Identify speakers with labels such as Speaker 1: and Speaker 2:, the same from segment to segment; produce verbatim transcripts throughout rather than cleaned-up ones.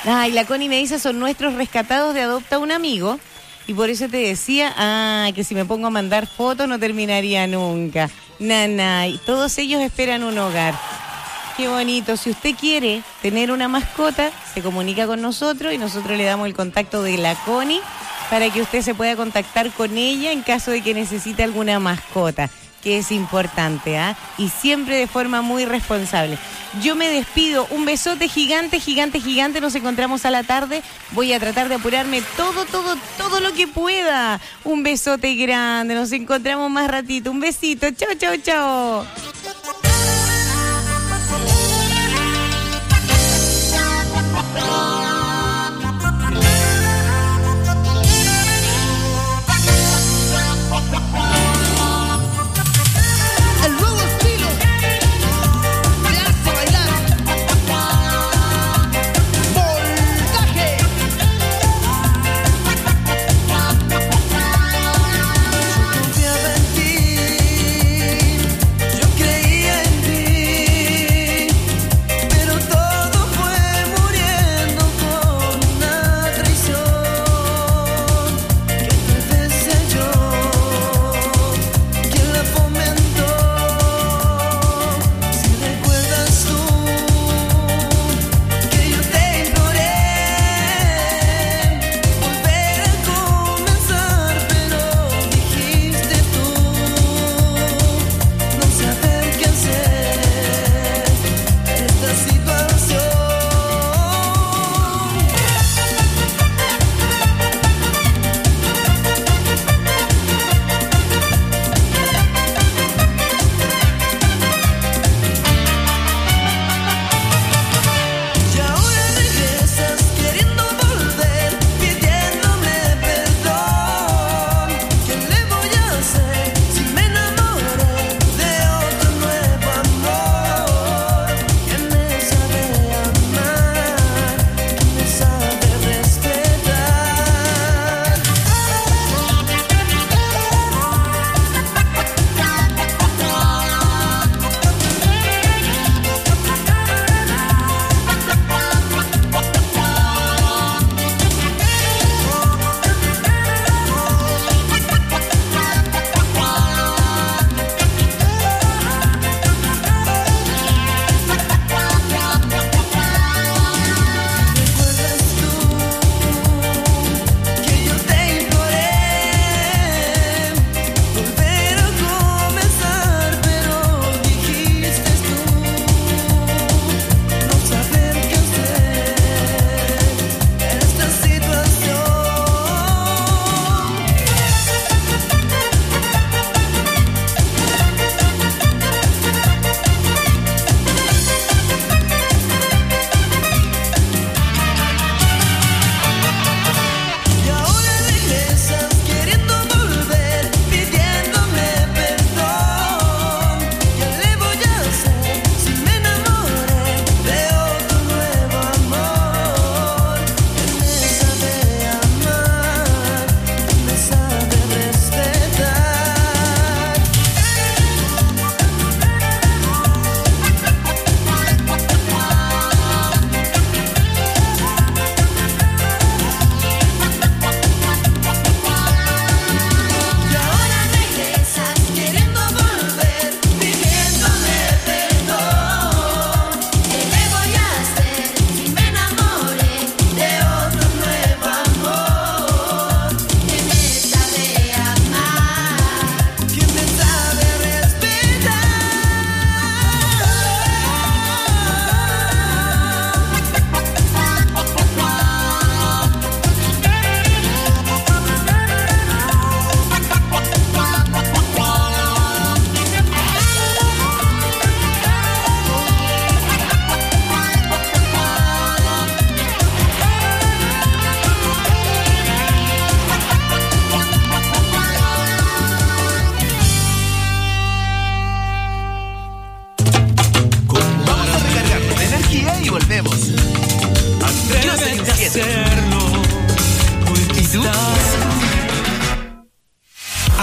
Speaker 1: Ay, la Connie me dice, son nuestros rescatados de Adopta un Amigo. Y por eso te decía, ah, que si me pongo a mandar fotos no terminaría nunca. Nanay, todos ellos esperan un hogar. Qué bonito. Si usted quiere tener una mascota, se comunica con nosotros y nosotros le damos el contacto de la Connie para que usted se pueda contactar con ella en caso de que necesite alguna mascota, que es importante, ¿ah? ¿eh? Y siempre de forma muy responsable. Yo me despido. Un besote gigante, gigante, gigante. Nos encontramos a la tarde. Voy a tratar de apurarme todo, todo, todo lo que pueda. Un besote grande. Nos encontramos más ratito. Un besito. Chao, chao, chao.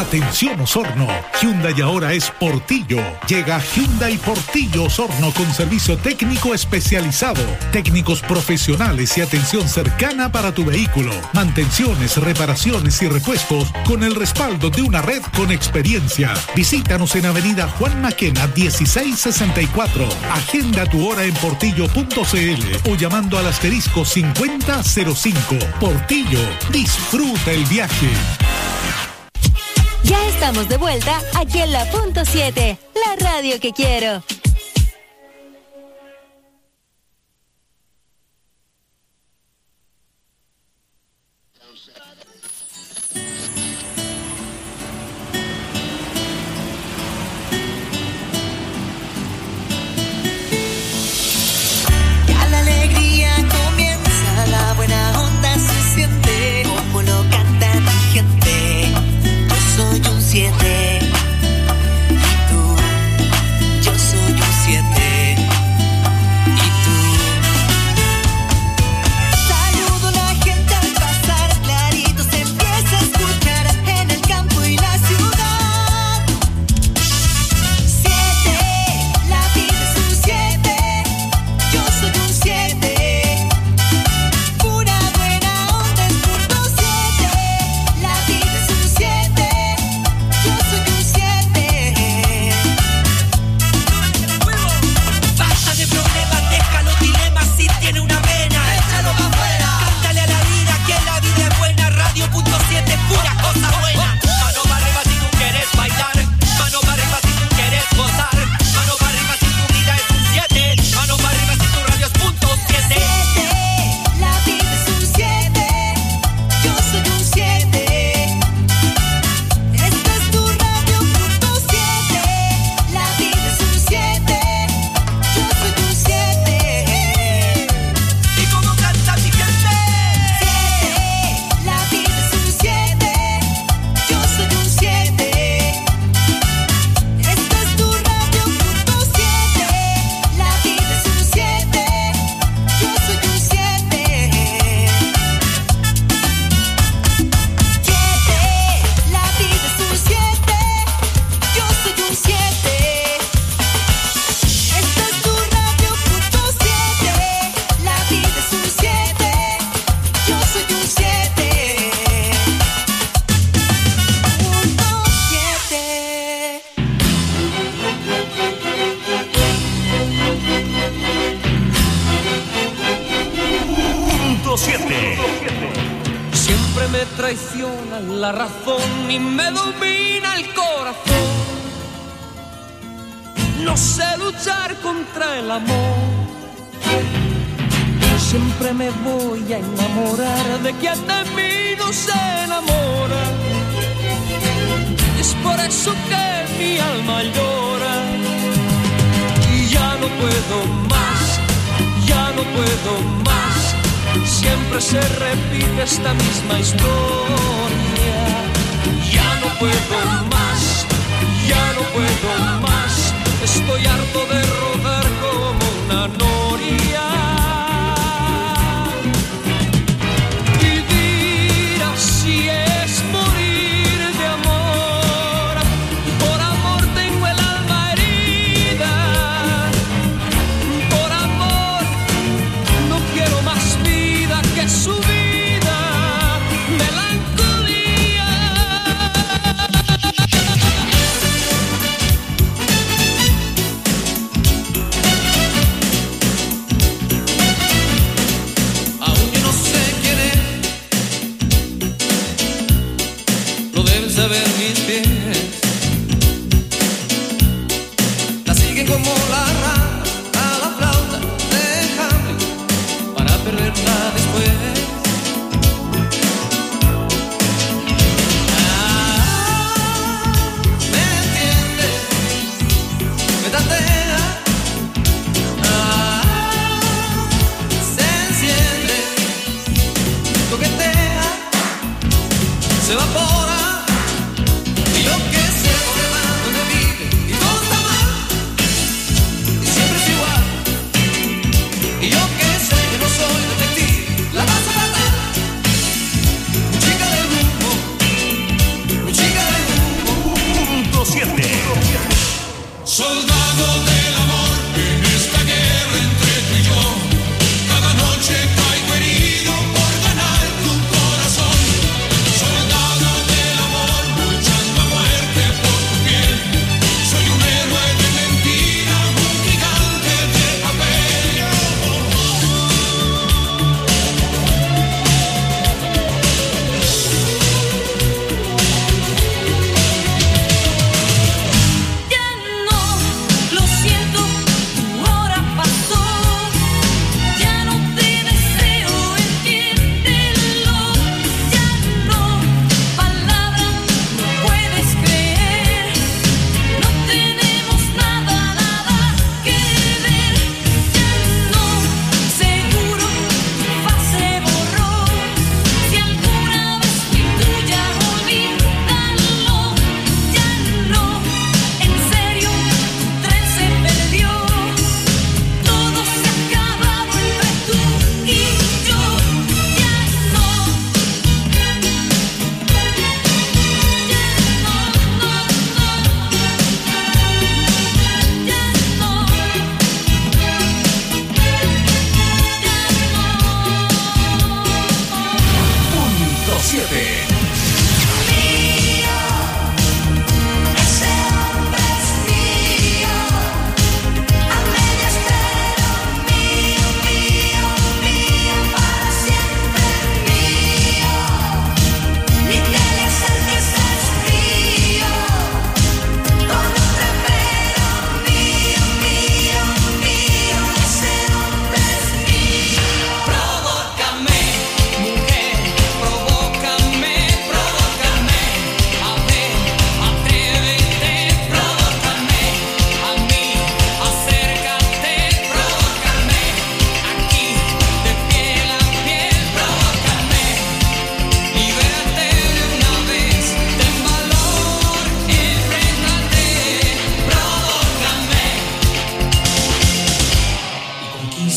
Speaker 2: Atención Osorno, Hyundai ahora es Portillo. Llega Hyundai Portillo Osorno con servicio técnico especializado, técnicos profesionales y atención cercana para tu vehículo. Mantenciones, reparaciones y repuestos con el respaldo de una red con experiencia. Visítanos en Avenida Juan Maquena dieciséis sesenta y cuatro. Agenda tu hora en portillo punto c l o llamando al asterisco cincuenta cero cinco. Portillo, disfruta el viaje.
Speaker 3: Ya estamos de vuelta aquí en la punto siete, la radio que quiero.
Speaker 4: Ya la alegría comienza, la buena onda se siente, como lo canta mi gente. Yo soy un siete, y tú, yo soy un siete, y tú. Saludo a la gente al pasar, clarito se empieza a escuchar en el campo y la ciudad. Siete, la vida es un siete, yo soy un siete. Pura buena onda es punto siete, la vida es un siete, yo soy un siete. Basta de problemas, deja los dilemas, si tiene una pena, échalo pa' afuera. Cántale a la vida que la vida es buena, radio punto siete, pura cosa buena. Mano para arriba si tú quieres bailar, mano para arriba si tú quieres gozar, mano para arriba si tu vida es un siete, mano para arriba si tu radio es punto siete. La vida es un siete, yo soy un siete. Esta es tu radio punto siete, la vida es un siete, yo soy un siete. ¿Y cómo canta mi gente? Siete, la vida es un siete, yo soy un siete. Esta es tu radio punto siete, la vida es un siete, yo soy un siete. Siete, la vida es un siete, yo soy un siete. Esta es tu radio punto siete, la vida es un siete, yo soy un siete. Punto siete.
Speaker 5: Punto siete.
Speaker 6: Siempre me traiciona la razón y me domina el corazón. No sé luchar contra el amor. Siempre me voy a enamorar de quien de mí no se enamora. Es por eso que mi alma llora. Y ya no puedo más, ya no puedo más. Siempre se repite esta misma historia. Ya no puedo más, ya no puedo más. Estoy harto de rodar como una noria. Vivir así es morir de amor. Por amor tengo el alma herida. Por amor no quiero más vida que su vida. Melancolía.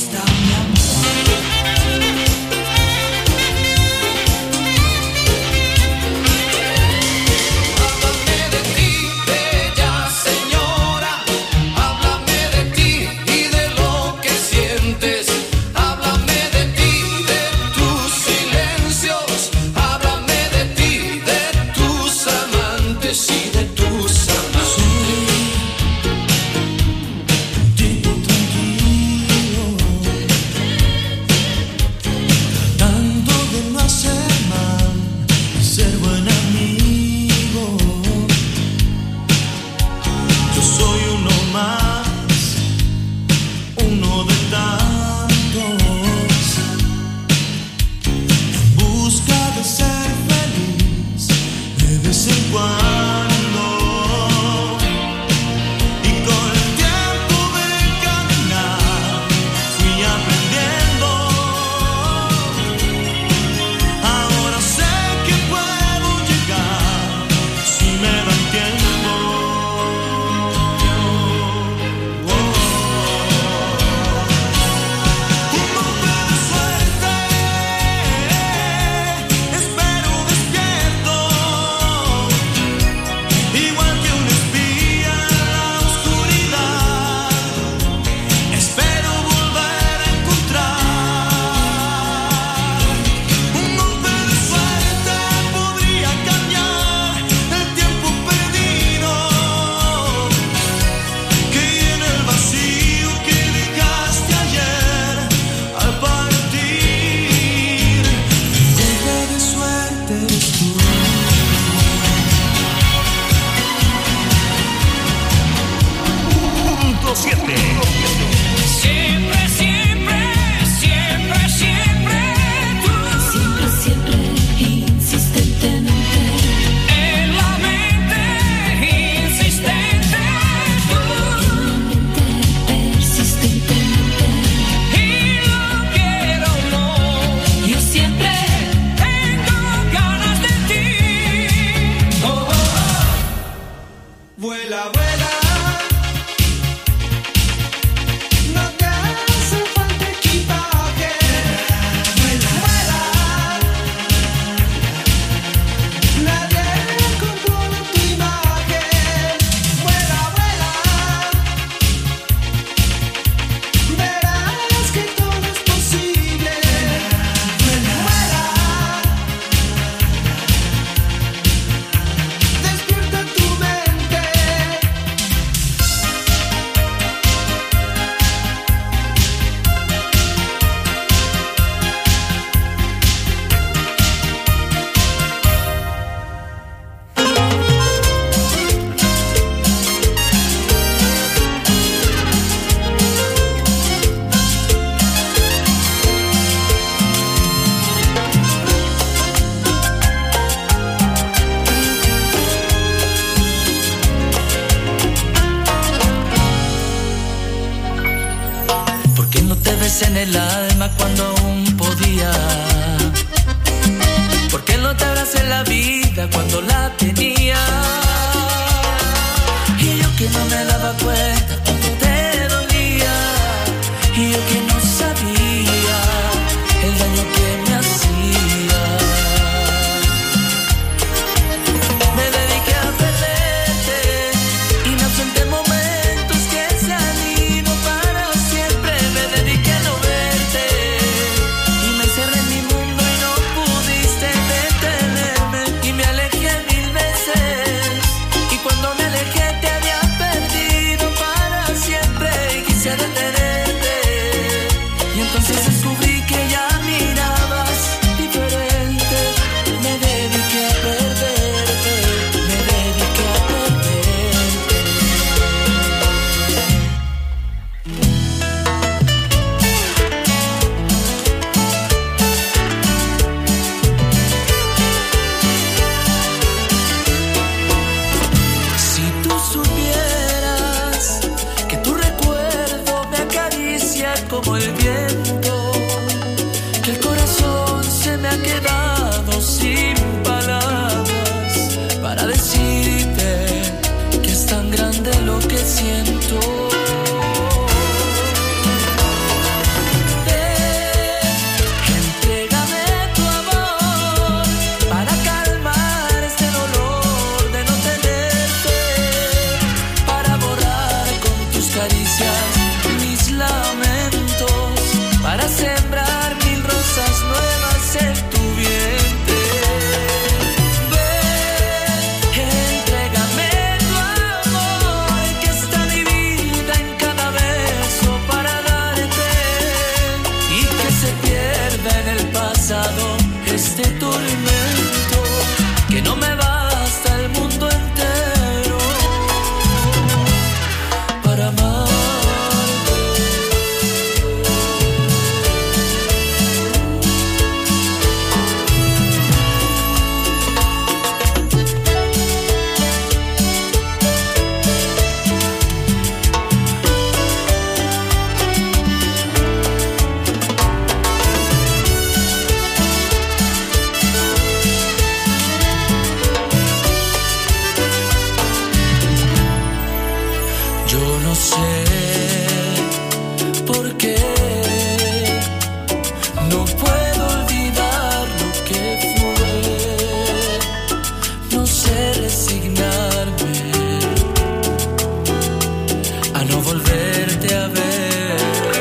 Speaker 4: está mi amor.
Speaker 5: En el alma cuando aún podía. ¿Por qué no te abracé la vida cuando la tenía? Y yo que no me daba cuenta cuánto te dolía. Y yo que no sabía el daño que me hacía. Me dediqué a perderte y me ausenté momentos que se han ido para siempre. Me dediqué a no verte y me encerré en mi mundo y no pudiste detenerme. Y me alejé mil veces y cuando me alejé te había perdido para siempre. Y quise detenerte y entonces descubrí que ya mirabas diferente. Me dediqué a perderte, me dediqué a perderte. Si tú supieras que tu recuerdo me acaricia como el viento de este tormento, que no me basta el mundo entero para amarte. No sé por qué no puedo olvidar lo que fue. No sé resignarme a no volverte a ver.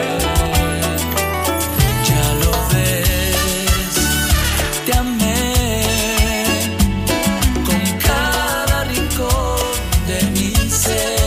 Speaker 5: Ya lo ves, te amé con cada rincón de mi ser.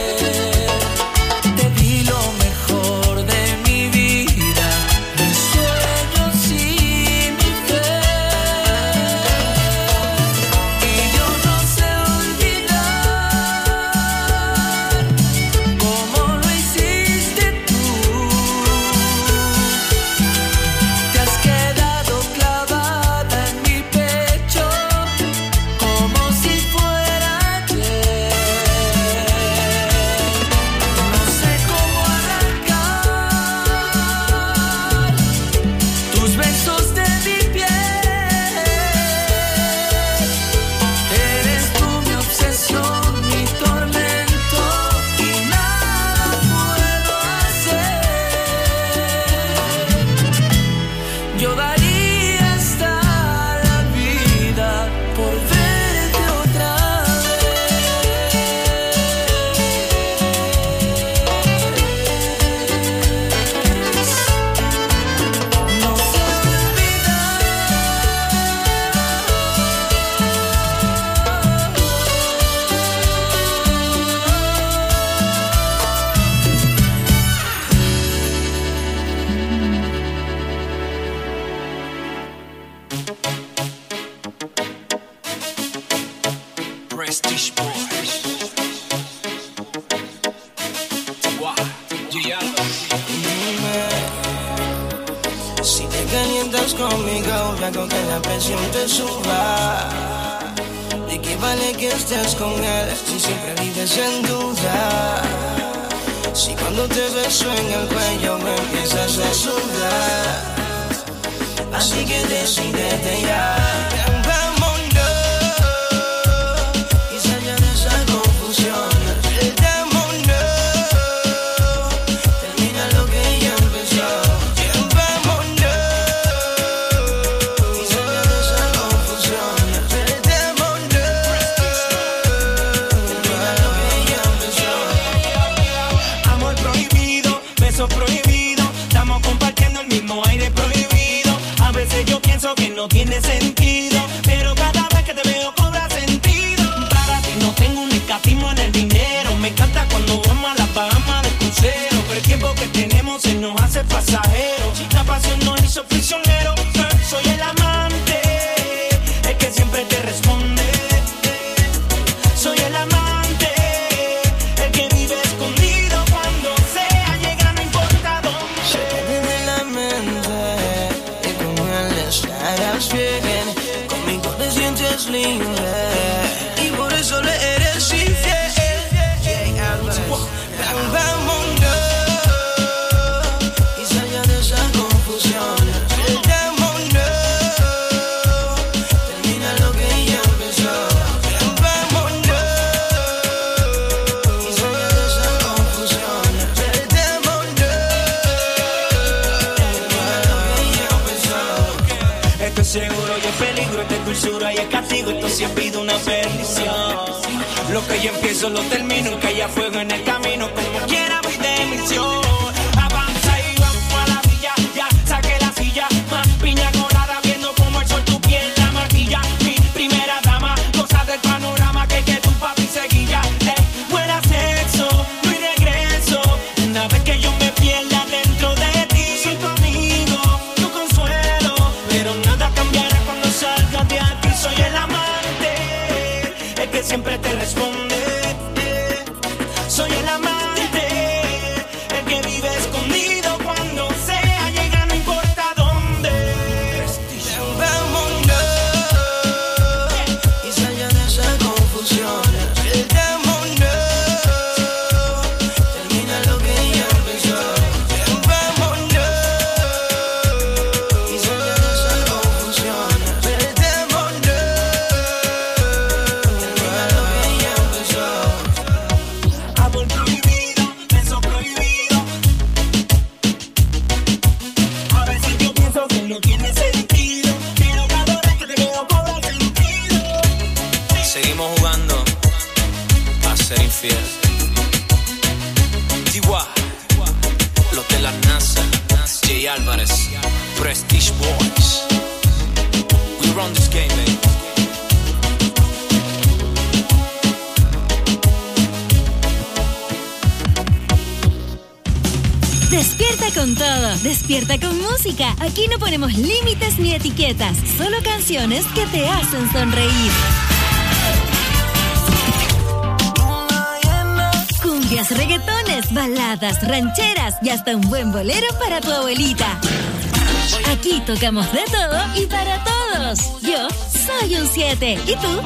Speaker 7: Conmigo, hago que la presión te suba. ¿De qué vale que estés con él si siempre vives en duda? Si cuando te beso en el cuello me empiezas a sudar. Así que decídete ya.
Speaker 8: No tiene sentido, pero cada vez que te veo cobra sentido. Para ti no tengo un escatismo en el dinero. Me encanta cuando vamos a las Bahamas de crucero, pero el tiempo que tenemos se nos hace pasajero. La pasión nos hizo prisionero. Soy el amante, el que siempre te responde. Soy el amante, el que vive escondido. Cuando sea llega no importa dónde.
Speaker 7: Se te viene la mente y con él estarás bien. Conmigo te sientes libre y por eso le eres infiel. Vámonos y salga de esa confusión. Termina lo que ya empezó. Vámonos y salga de esa confusión.
Speaker 8: Esto es seguro y es peligro, esto es dulzura y es castigo, esto sí es vida, una bendición. Lo que yo empiezo lo termino, que haya fuego en el camino, como quiera voy de misión. Avanza y vamos a la villa, ya saqué la silla, más piña colada viendo como el sol tu piel la martilla. Mi primera dama, goza del panorama que que tu papi seguía. Eh, buena sexo, no hay regreso, una vez que yo me pierda dentro de ti. Soy tu amigo, tu consuelo, pero nada cambiará cuando se sentido, que no tiene sentido, pero cada vez que te veo cobra sentido.
Speaker 9: Seguimos jugando a ser infiel. Tiwa, los de la NASA, Jay Álvarez, Prestige Boys. We run this game, baby.
Speaker 3: Despierta con todo, despierta con música. Aquí no ponemos límites ni etiquetas, solo canciones que te hacen sonreír. Cumbias, reggaetones, baladas, rancheras y hasta un buen bolero para tu abuelita. Aquí tocamos de todo y para todos. Yo soy un siete. ¿Y tú?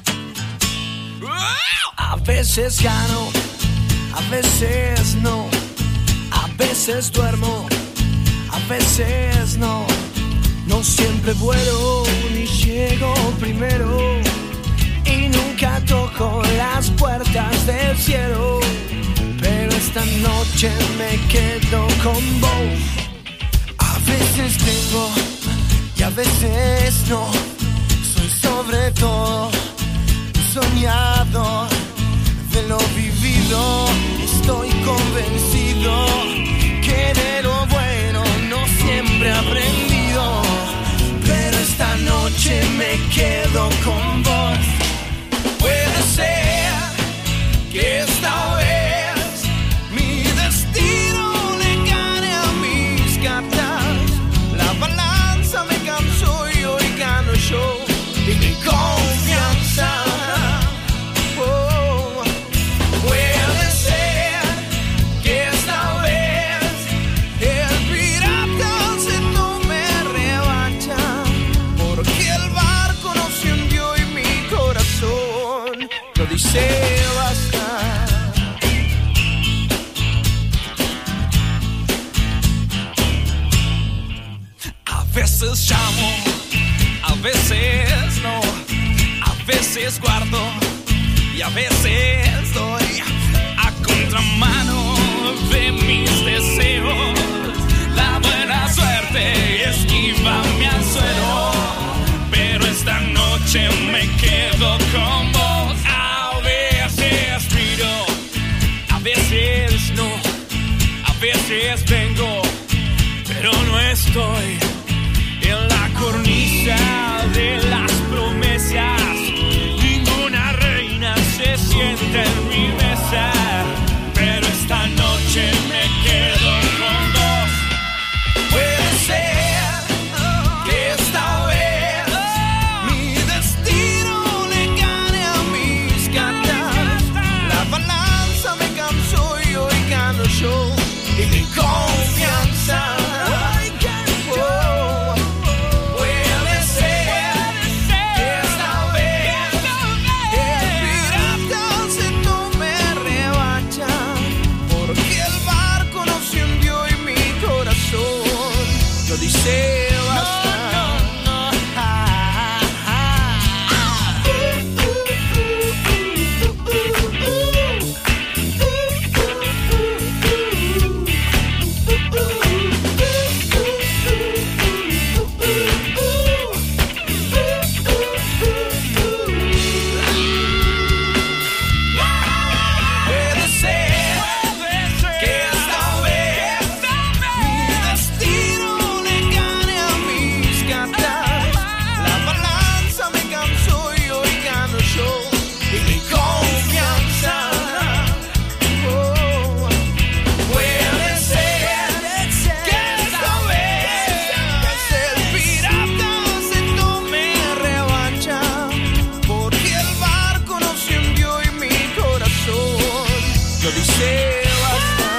Speaker 6: A veces gano, a veces no.
Speaker 7: veces duermo, a veces no. No siempre vuelo ni llego primero, y nunca toco las puertas del cielo. Pero esta noche me quedo con vos. A veces tengo y a veces no. Soy sobre todo un soñador de lo vivido. Estoy convencido que de lo bueno no siempre he aprendido. Pero esta noche me quedo con vos. Puede ser que esta vez mi destino le gane a mis cartas. La balanza me cansó y hoy gano yo. Y mi confianza. Oh, puede ser que esta vez el pirata se tome revancha, porque el barco no se hundió y mi corazón lo dice basta. A veces llamo, a veces no, a veces guardo y a veces doy a contramano de mis deseos. La buena suerte esquiva mi anzuelo, pero esta noche me quedo con vos. A veces miro, a veces no, a veces vengo, pero no estoy en la cornisa de las promesas. Ninguna reina se siente en mi mesa, pero esta noche me quedo con vos. Puede ser que esta vez mi destino le gane a mis cartas. La balanza me cansó y hoy gano yo. Y mi confianza. Oh, puede ser que esta vez el pirata se tome revancha, porque el barco no se hundió y mi corazón lo dice basta. Puede ser que esta vez mi destino le gane a mis cartas. La balanza me cansó y hoy gano yo. Y mi confianza. Oh, puede ser que esta vez el pirata se tome revancha, porque el barco no se hundió y mi corazón lo dice basta.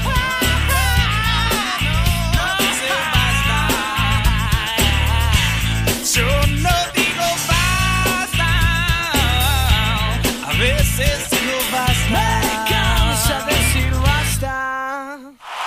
Speaker 7: No dice basta. Yo no digo basta. A veces digo basta. Me cansa decir basta.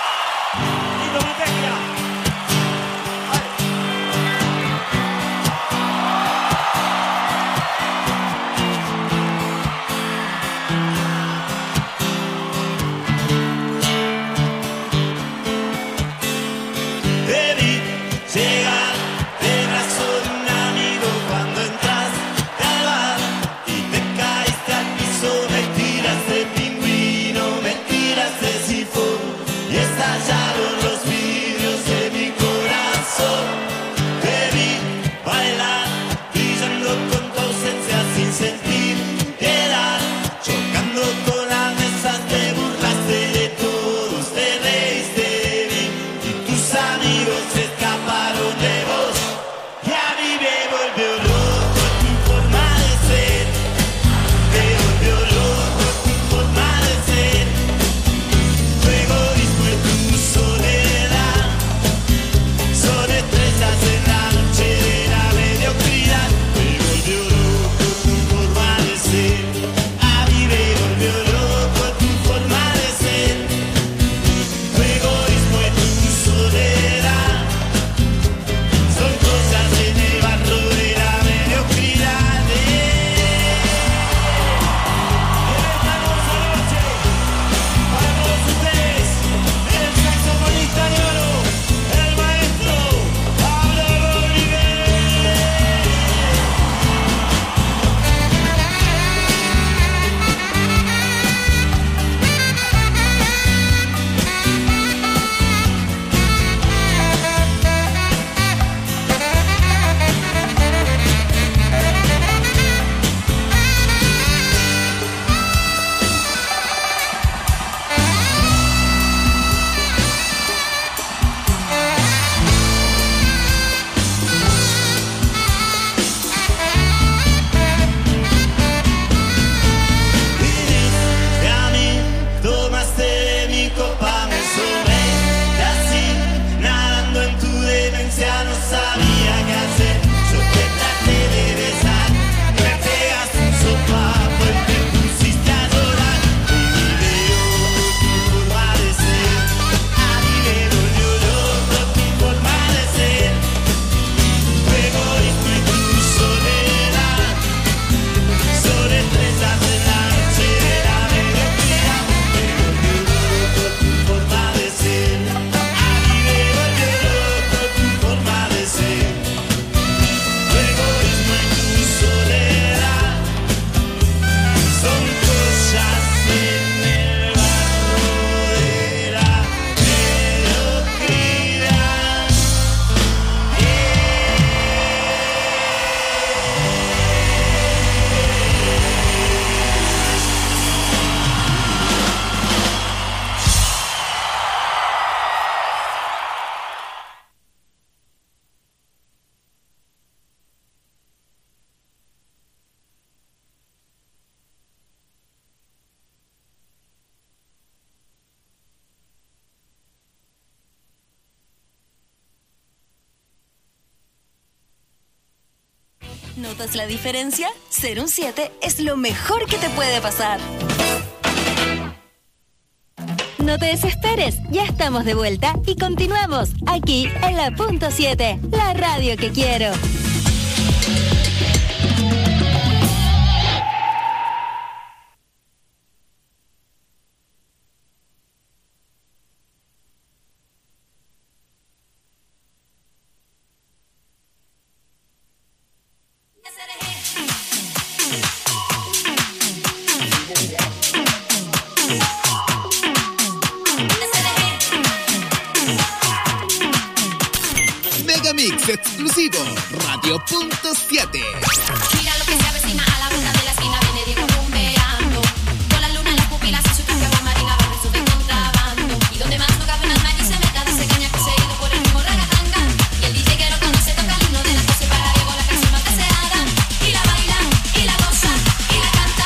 Speaker 8: Te vi llegar de brazo de un amigo cuando entraste al bar y te caíste al piso, me tiraste pingüino, me tiraste sifón y estallaron los vidrios de mi corazón. Te vi bailar, brillando con tu ausencia sin sentir piedad, chocando con las mesas, te burlaste de todos, te reíste de mí y tus amigos se escaparon de vos. Y a mí me volvió loco tu forma de ser, me volvió loco tu forma de ser. Luego después tu
Speaker 3: ¿Notas la diferencia? Ser un siete es lo mejor que te puede pasar. No te desesperes, ya estamos de vuelta y continuamos aquí en la punto siete, la radio que quiero.
Speaker 10: Mix exclusivo, Radio punto siete.
Speaker 11: Mira lo que se avecina a la vuelta de la esquina, viene Diego rumbeando. Con la luna en las pupilas y su traje agua marina va preso de contrabando. Y donde más no cabe una nariz se meta, dice caña que se ha ido por el mismo ragatanga. Y el D J que lo conoce toca el himno de la pose para Diego, la canción más deseada. Y la baila, y la goza, y la canta.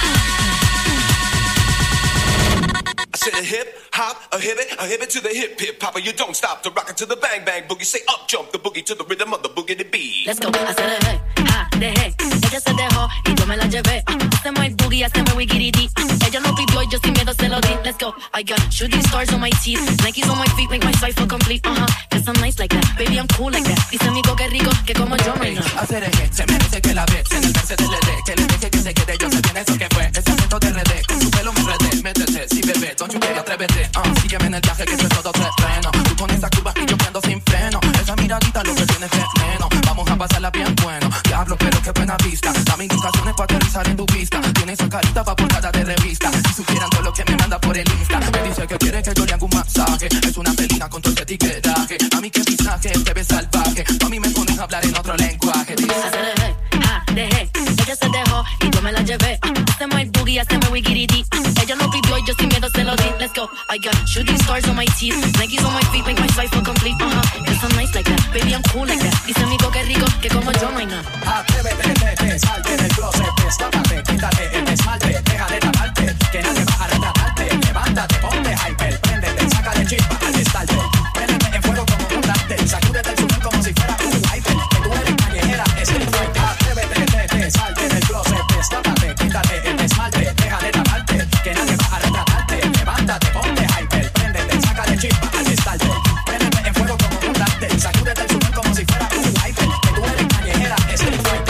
Speaker 12: I said a hip hop, a hibbit, a hibbit to the hip hip hopper. You don't stop to rock it to the bang bang boogie. Say up jump the boogie to the rhythm of the boogie the beat.
Speaker 11: Let's go, hacer el hey, ah, dejé. Ella se dejó y yo me la llevé. Hacemos el boogie, hacemos wigirity. Ella lo pidió y yo sin miedo se lo di. Let's go, I got shooting stars on my teeth, Nikes on my feet, make my cipher complete. Uh huh, cause I'm nice like that, baby I'm cool like that. Dice amigo que rico, que como yo no hay nada.
Speaker 13: Hacer el hey, se merece que la ve. En el Mercedes le dé, que le deje que se quede. Yo sé bien eso que fue, ese acento de R D. Con su pelo me enredé, métete, sí bebé, don't you care, atrévete. Uh, sígueme en el viaje que esto es todo terreno. Tú con esa curva y yo prendo sin freno. Esa miradita lo que tiene veneno. Vamos a pasarla bien bueno. Diablo, pero qué buena vista. Dame indicaciones para aterrizar en tu pista. Tiene esa carita pa' portada de revista. Si supieran todo lo que me manda por el Insta. Me dice que quiere que yo le haga un masaje. Es una felina con todo ese etiquetaje. A mí que pisaje, te ves salvaje. A mí me pones a hablar en otro lenguaje. Dice
Speaker 11: hacer el hey, ah, dejé. Ella se dejó y yo me la llevé. Hacemos el boogie, hacemos wigirity. Ella lo pidió y yo sin miedo se lo di. Let's go, I got shooting stars on my teeth, Nikes on my feet, make my cipher complete. Uh huh, cause I'm nice like that, baby I'm cool like that. Dice amigo que rico, que como yo no hay nada.
Speaker 13: Atrévete, vete, salte del closet, destápate, quítate el esmalte, deja de taparte, que nadie va a retratarte. Levántate, ponte hyper, préndete, sácale chispa al estarte. Préndete en fuego como un láctel, sacúdete el sudor como si fuera un wiper. Que tú eres callejera, es el fuerte. Atrévete, vete, salte del closet, destápate, quítate el esmalte, deja de taparte, que nadie va a retratarte. Levántate, ponte hyper, préndete, sácale chispa al estarte. Préndete en fuego como un láctel, sacúdete el sudor como si fuera un wiper. Que tú eres callejera, es el fuerte.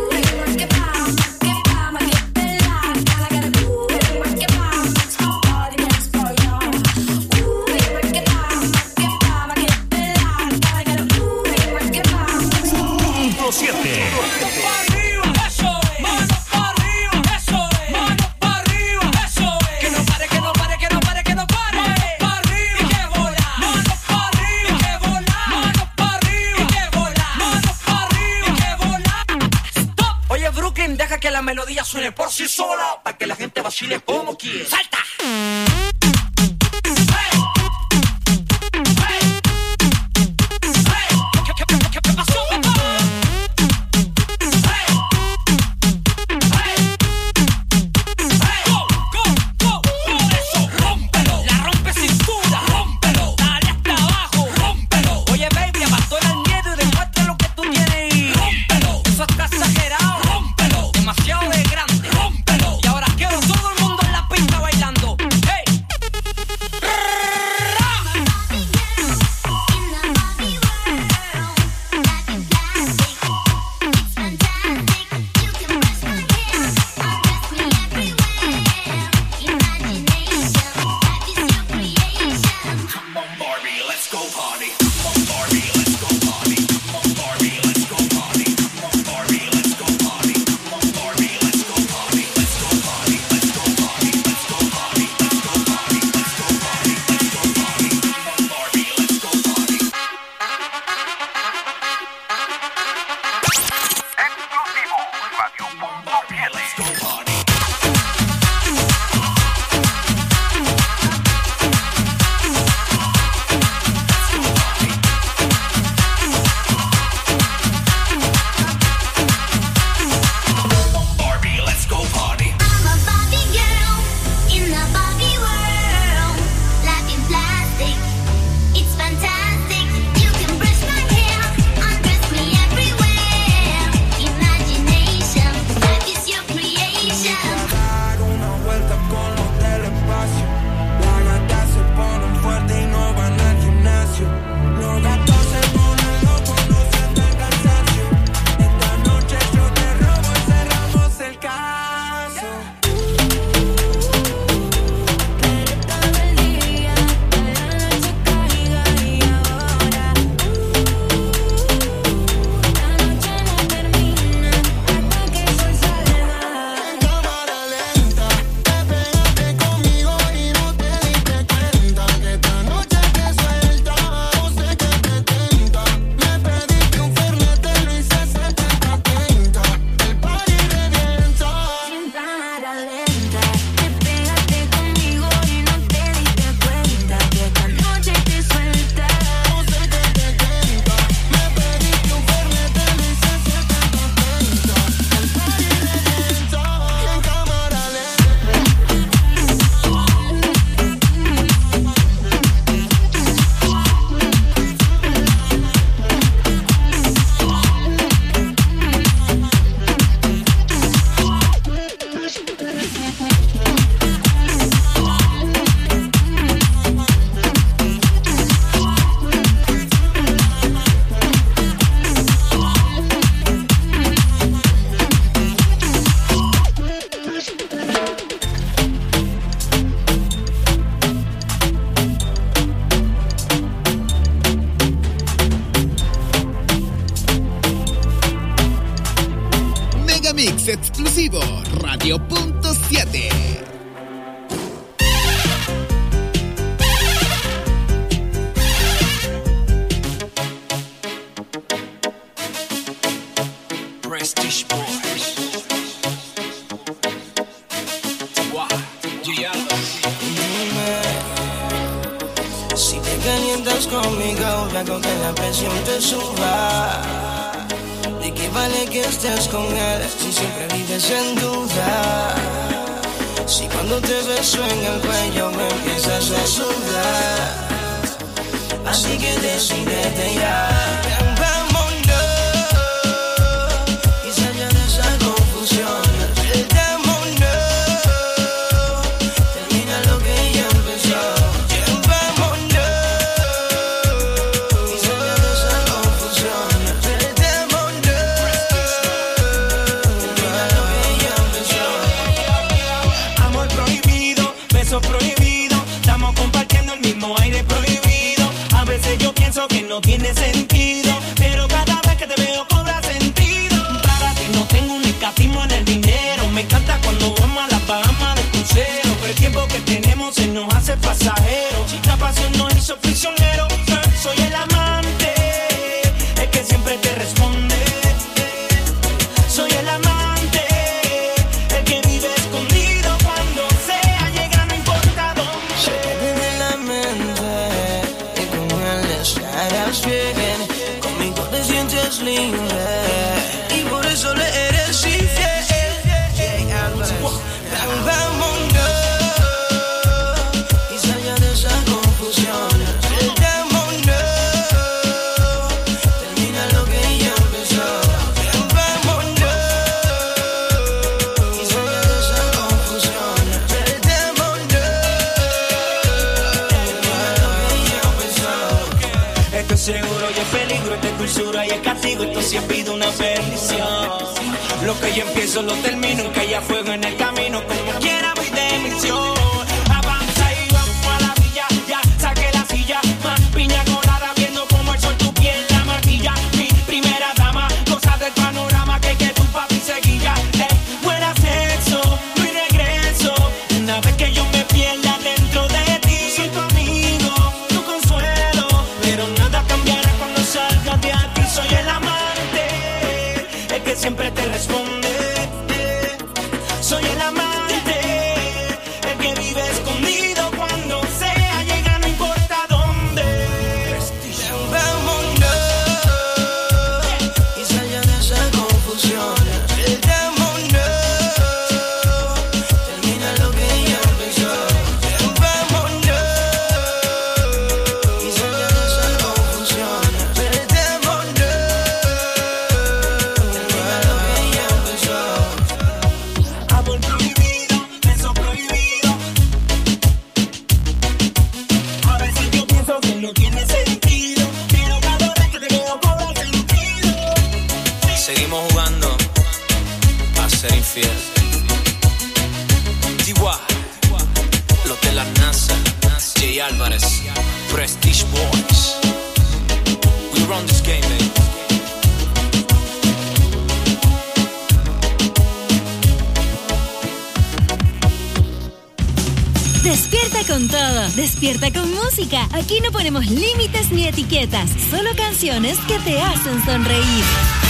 Speaker 4: Deja que la melodía suene por sí sola, para que la gente vacile como quiere. ¡Salta!
Speaker 10: exclusivo, Radio Punto siete.
Speaker 9: Prestige Boys. Wow, yeah.
Speaker 7: Si te calientas conmigo, hago que la presión te suba. ¿De qué vale que estés con él si siempre vives en duda? Si cuando te beso en el cuello me empiezas a sudar. Así que decídete ya.
Speaker 8: Que no tiene sentido, pero cada vez que te veo cobra sentido. Para ti no tengo un escatismo en el dinero. Me encanta cuando vamos a las Bahamas de crucero, pero el tiempo que tenemos se nos hace pasajero. Si esta pasión nos hizo prisionero, soy el amante, el que siempre te responde. Soy el amante, el que vive escondido cuando sea llega, no importa dónde.
Speaker 7: Se te vive la mente y con él estarás bien. Conmigo te sientes libre y por eso le eres infiel. Vámonos y salga de esa confusión. Termina lo que ya empezó. Vámonos y salga de esa confusión.
Speaker 8: Esto es seguro y es peligro, esto es dulzura y es castigo, esto sí es vida, una bendición. Lo que yo empiezo lo termino, que haya fuego en el camino, como quiera voy de misión. Avanza y vamos a la villa, ya saqué la silla, más piña colada viendo como el sol tu piel la martilla. Mi primera dama, cosa del panorama que que tu papi seguía. De buena sexo, no hay regreso, una vez que yo me pierda dentro de ti. Soy tu amigo, tu consuelo, pero nada cambiará cuando salgas de aquí. Soy el amante, el que siempre te responde. Soy el amante, el que vive escondido cuando sea llega, no importa dónde.
Speaker 7: Vámonos y salga de esa confusión. Termina lo que ya empezó. Vámonos y salga de esa confusión. Termina lo que ya empezó.
Speaker 8: Amor prohibido, beso prohibido. A veces yo pienso que no tiene sentido, pero cada vez que te veo cobra sentido.
Speaker 9: Seguimos jugando a ser infiel. Tiwa, los de la NASA, Jay Álvarez, Prestige Boys. We run this game, baby.
Speaker 3: Despierta con todo, despierta con música. Aquí no ponemos límites ni etiquetas, solo canciones que te hacen sonreír.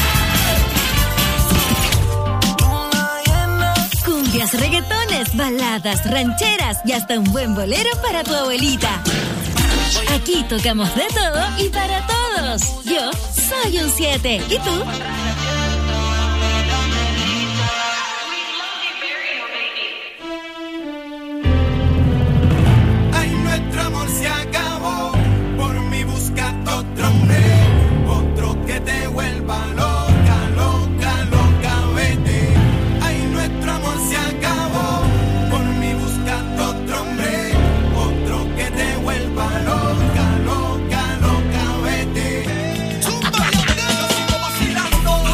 Speaker 3: Cumbias, reggaetones, baladas, rancheras y hasta un buen bolero para tu abuelita. Aquí tocamos de todo y para todos. Yo soy un siete. ¿Y tú?
Speaker 14: Ay, nuestro amor se acabó. Por mí buscate otro hombre, otro que te vuelva loca, loca, loca, vete. Ay, nuestro amor se acabó. Por mí buscate otro hombre, otro que te vuelva loca, loca, loca, vete. Yo sigo vacilando.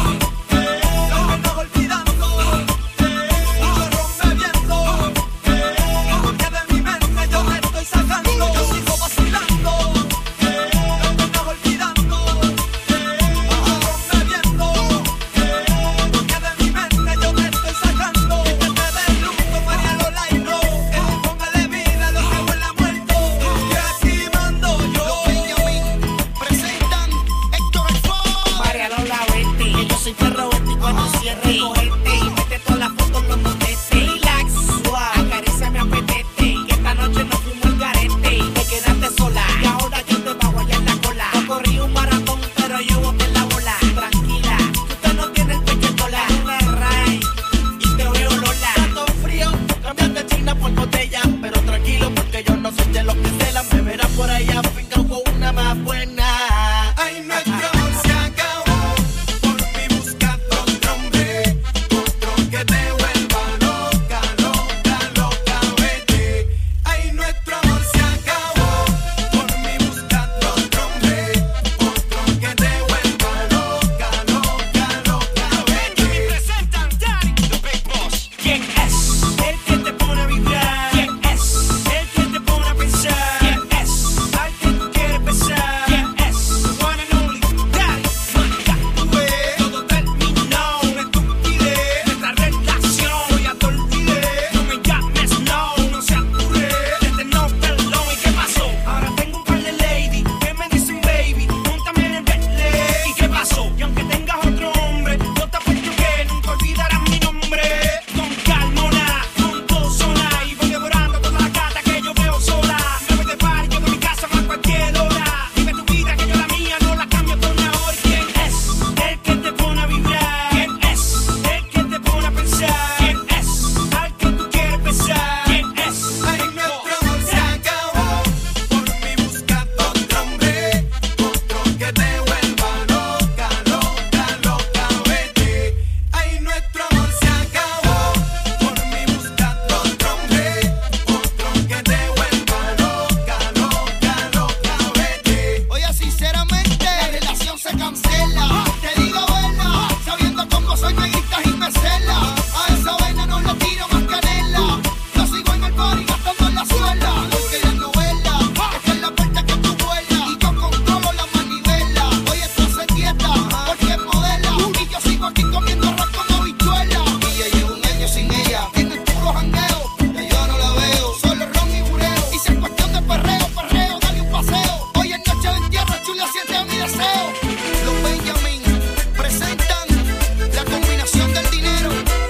Speaker 15: ella finca con una más buena.
Speaker 14: Ay, nuestro amor se acabó. Por mí busca otro hombre, otro que te vuelva loca, loca, loca, vete. Ay, nuestro amor se acabó. Por mí busca otro hombre, otro que te vuelva loca, loca, loca, vete.
Speaker 8: Me presentan Daddy, the Big Boss. ¿Quién es el que te pone a vibrar? ¿Quién es el que te pone a pensar? ¿Quién es al que tú quieres besar? ¿Quién es the one and only Daddy? Manja, tú ves, todo terminó, una estupidez. Nuestra relación ya te olvidé. No me llames, no, no se ocurre. Desde no perdón, ¿y qué pasó? Ahora tengo un par de lady que me dicen baby, móntame en el Bentley. ¿Y qué pasó? Y aunque tengas otro hombre, yo te apuesto que nunca olvidarás mi nombre. Con calmona, con dosona, y voy devorando toda la gata que yo veo sola. Me voy de par, llego a mi casa a cualquier hora. Vive tu vida que yo la mía no la cambio por una hora. ¿Y quién es el que te pone a vibrar? ¿Quién es el que te pone a pensar? ¿Quién es al que tú quieres besar? ¿Quién es?
Speaker 14: Ay, nuestro amor se acabó. Por mí busca otro hombre, otro que te vuelva loca, loca, loca, vete. Ay, nuestro amor se acabó. Por mí busca otro hombre, otro que te vuelva loca, loca, loca, vete.
Speaker 15: Oye, sinceramente, la relación se cancela. Te digo buena, sabiendo cómo soy, me gritas y me cela. A esa vaina no le tiro más canela. Yo sigo en el party gastando en la suela. Porque la novela, esta es la parte que tú vuelas. Y yo controlo la manivela. Oye, tú haces dieta, porque es modela. Y yo sigo aquí comiendo arroz con habichuela. Y ya llevo un año sin ella. Tiene puro jangueo, ya yo no la veo. Solo ron y bureo. Y si es cuestión de perreo, perreo, dale un paseo. Hoy es noche de entierro, chula, siente mi deseo. Los Benjamin presentan la combinación del dinero.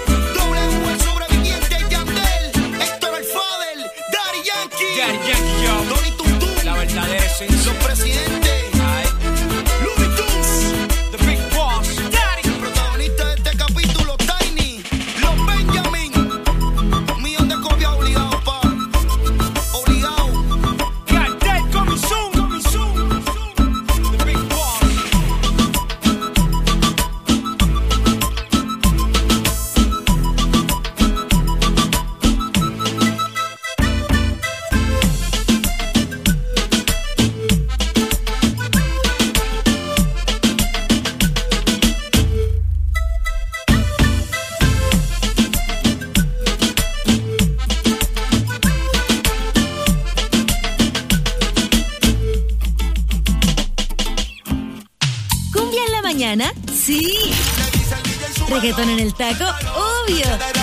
Speaker 15: W, el sobreviviente, Yandel, Héctor el Fadel, Daddy Yankee,
Speaker 8: Daddy Yankee, yo.
Speaker 15: Tony Tuntún,
Speaker 8: La verdadera esencia.
Speaker 15: los presidentes,
Speaker 8: Ay,
Speaker 15: Louis Tunes,
Speaker 8: the Big Boss. Daddy.
Speaker 15: el protagonista de este capítulo, Tiny, los Benjamin, un millón de copias obligado, pa, obligado.
Speaker 8: Cartel, coming soon, coming soon. The Big Boss.
Speaker 3: ¿Cumbia en la mañana? Sí. ¿Reggaetón en el taco? Obvio.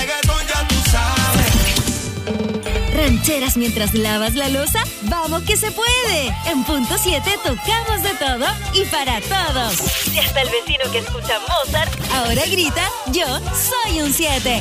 Speaker 3: ¿Rancheras mientras lavas la loza? ¡Vamos que se puede! En punto siete tocamos de todo y para todos. Y hasta el vecino que escucha Mozart ahora grita, yo soy un siete.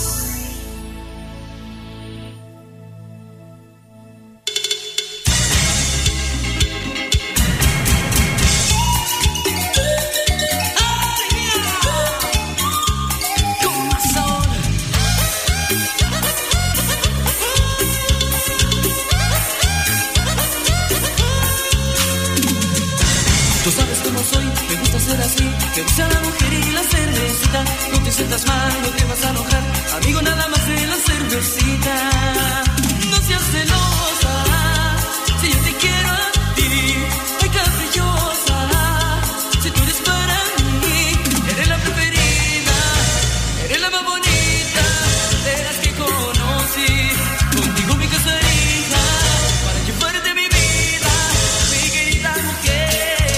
Speaker 5: Tú sabes cómo soy, me gusta ser así. Me gusta la mujer y la cervecita. No te sientas mal, no te vas a enojar. Amigo, nada más de la cervecita. No seas celosa, si yo te quiero a ti. Ay, caprichosa, si tú eres para mí. Eres la preferida, eres la más bonita de las que conocí. Contigo me casaría para llevarte mi vida, mi querida mujer.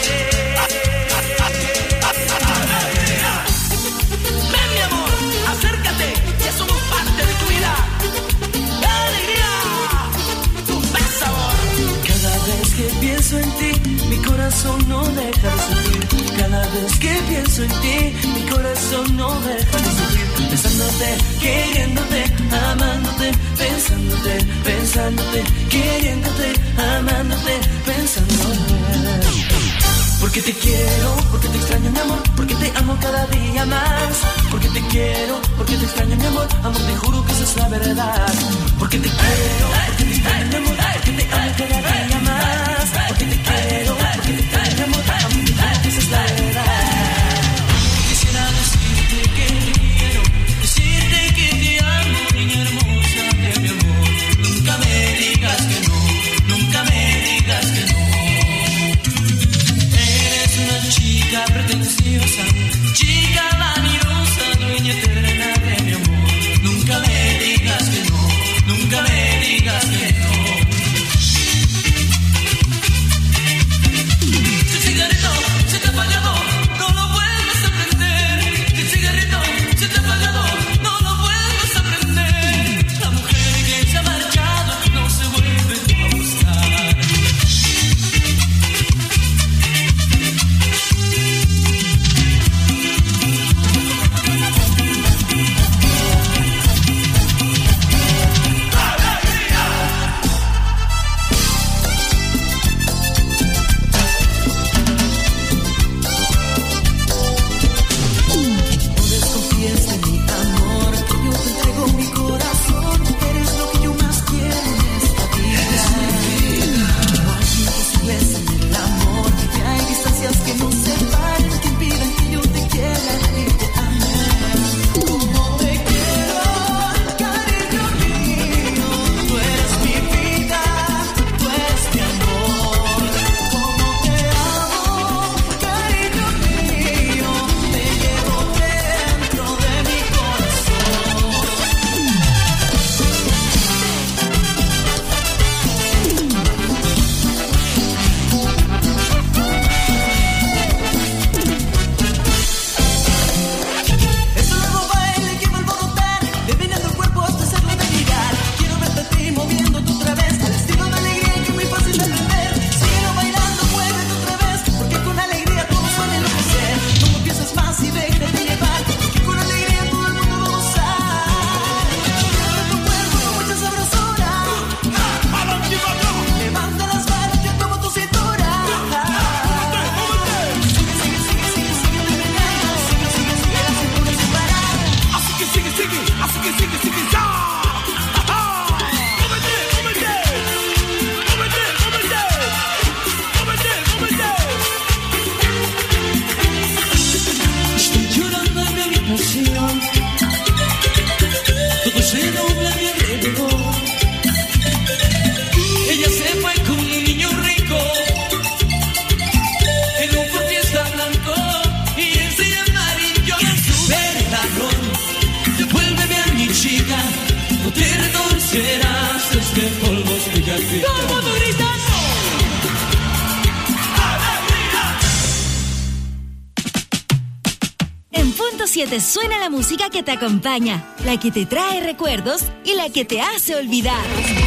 Speaker 5: Ven, mi amor, acércate, ya somos parte de tu vida. ¡Alegría! Un buen sabor. Cada vez que pienso en ti, mi corazón no deja de sufrir. Cada vez que pienso en ti, mi corazón no deja de sufrir. Pensándote, queriéndote, amándote, pensándote, pensándote, queriéndote, amándote, pensándote. Porque te quiero, porque te extraño mi amor, porque te amo cada día más. Porque te quiero, porque te extraño mi amor, amor te juro que esa es la verdad. Porque te quiero, porque te extraño mi amor, porque te amo cada día más.
Speaker 8: imaginación. Todo se dobla a mi alrededor. Ella se fue con un niño rico en un Ford Fiesta blanco y ese amarillo. Perdón, devuélveme a mi chica, no te retorcerás, este polvo es mi gatita. ¡Todo el mundo gritando!
Speaker 3: En Punto siete suena la música que te acompaña, la que te trae recuerdos y la que te hace olvidar.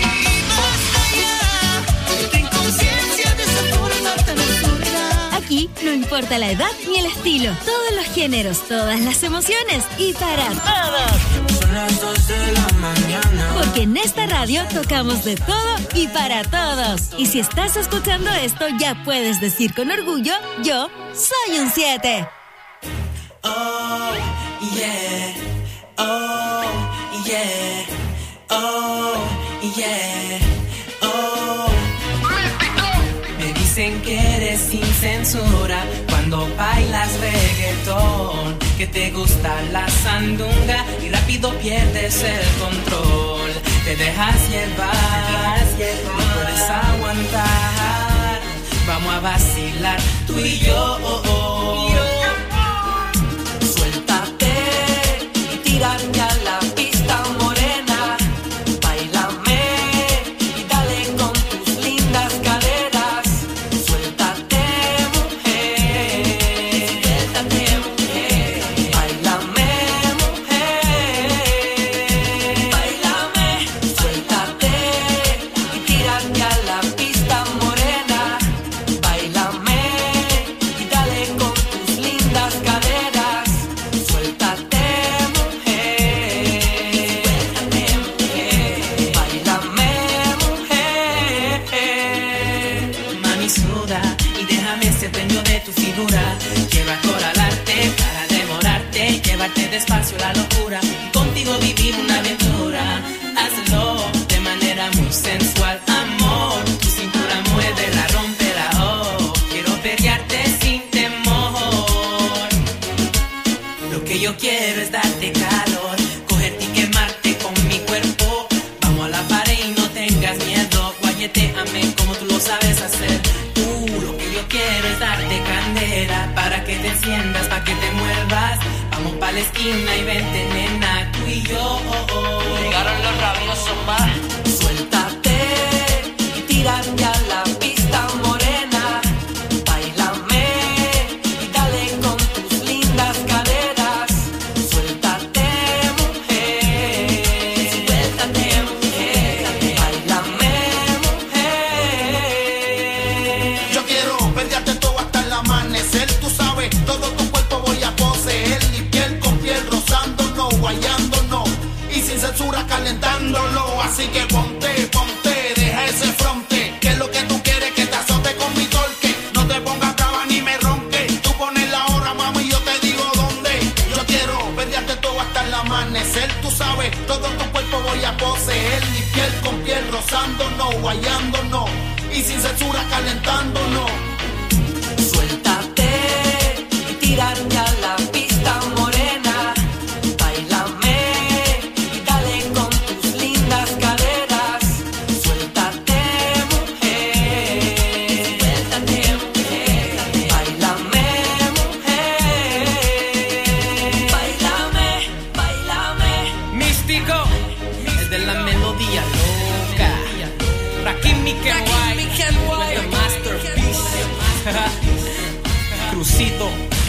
Speaker 3: Aquí no importa la edad ni el estilo, todos los géneros, todas las emociones y para todos.
Speaker 8: Son las dos de la mañana.
Speaker 3: Porque en esta radio tocamos de todo y para todos. Y si estás escuchando esto, ya puedes decir con orgullo, yo soy un siete.
Speaker 8: Oh, yeah, oh, yeah, oh, yeah, oh. Me dicen que eres sin censura cuando bailas reggaetón, que te gusta la sandunga y rápido pierdes el control. Te dejas llevar, no puedes aguantar. Vamos a vacilar tú y yo. Oh, oh. Tírate a la pista morena, báilame y dale con tus lindas caderas. Suéltate, mujer, suéltate, mujer. Báilame, mujer, báilame. Suéltate y tírate a la pista morena, báilame y dale con tus lindas caderas. Suéltate. Quiero acorralarte para devorarte, llevarte despacio a la locura y contigo vivir una aventura. Hazlo de manera muy sensual, amor. Tu cintura muévela, rómpela, oh. Quiero pelearte sin temor. Lo que yo quiero es darte calor, cogerte y quemarte con mi cuerpo. Vamos a la pared y no tengas miedo, guayetéame como tú lo sabes hacer. Lo que yo quiero es darte candela para que te enciendas, para que te muevas. Vamos pa' la esquina y vente, nena, tú y yo. Oh, oh. Llegaron los rabiosos más. Suéltate y tírate a la pista morena. Báilame y dale con tus lindas caderas. Suéltate, mujer. Suéltate, mujer. Báilame, mujer.
Speaker 15: Yo quiero pelearte todo hasta el amanecer, tú sabes, todo tu cuerpo voy a poseer, y piel con piel rozándonos, guayándonos, y sin censura calentándolo, así que ponte, ponte, deja ese fronte, que es lo que tú quieres, que te azote con mi torque, no te pongas brava ni me ronque, tú pones la hora, mami, y yo te digo dónde, yo quiero pelearte todo hasta el amanecer, tú sabes, todo tu cuerpo voy a poseer, y piel con piel rozándonos, guayándonos, y sin censura calentándonos. Suéltate y tírate a la pista morena, báilame y dale con tus lindas caderas. Suéltate, mujer, suéltate, mujer. Báilame, mujer, báilame, báilame.
Speaker 8: Místico, el de la melodía loca. Rakim Mikel White, the masterpiece. Crucito.